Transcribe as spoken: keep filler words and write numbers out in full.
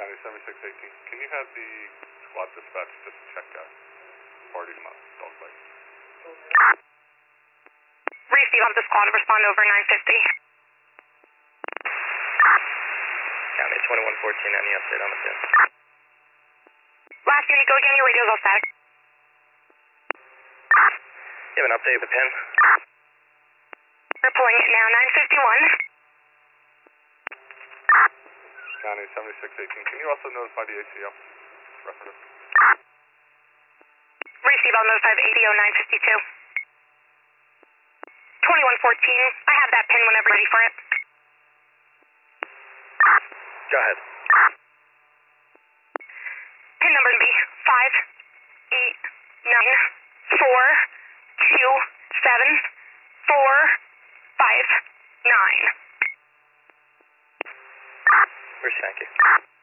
County seventy-six eighteen. Can you have the squad dispatch just check out party to my dog bite? Receive on the squad, respond over nine fifty. County twenty-one fourteen, any update on the pin? Last unit, go again, your radio's all static. You have an update of the pin? We're pulling it now, nine fifty-one. County seventy-six eighteen. Can you also notify the A C L? Reference. Receive, I'll notify the A D O nine fifty-two. twenty-one fourteen, I have that pin whenever ready for it. Go ahead. Pin number to be five eight nine four two seven four five nine. Thank you.